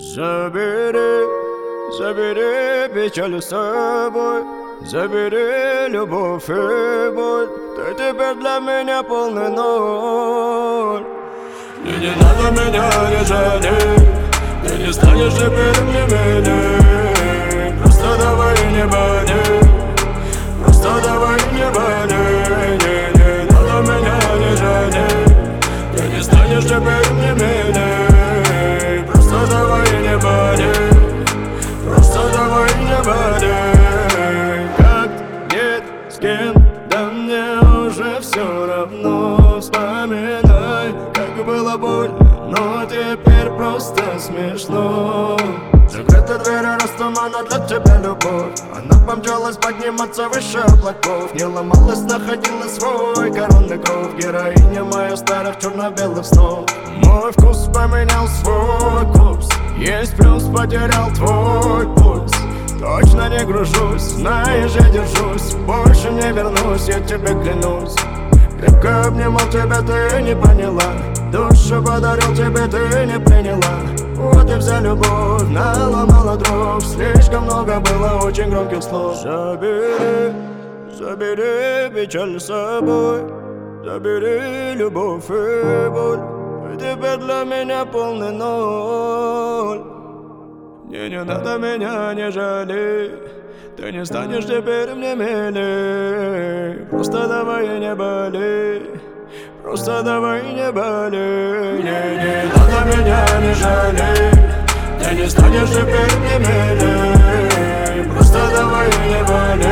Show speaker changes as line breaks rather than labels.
Забери, забери печаль с собой, забери любовь и боль. Ты теперь для меня полный ноль. И не надо меня не жалеть, ты не станешь теперь мне милей. Просто давай не болей, просто давай не болей. Не надо меня не жалеть, ты не станешь теперь мне милей. Просто давай не болей, просто давай не болей. Как, где, с кем, да мне уже все равно. Вспоминай, как было больно, но теперь просто смешно. Закрыта дверь, раз тумана для тебя любовь. Она помчалась подниматься выше облаков. Не ломалась, находила свой коронный кров. Героиня моя старых черно-белых снов. Мой вкус поменял свой курс. Есть плюс, потерял твой пульс. Точно не гружусь, знаешь, я держусь. Больше не вернусь, я тебе клянусь. Крепко обнимал тебя, ты не поняла. Душу подарил тебе, ты не приняла. Вот и вся любовь наломала дров. Слишком много было очень громких слов. Забери, забери печаль с собой, забери любовь и боль. Ты теперь для меня полный ноль. Не надо меня не жалеть, ты не станешь теперь мне милей. Просто давай не болей, просто давай не болей. Не надо меня не жалеть, ты не станешь теперь мне милей. Просто давай не болей.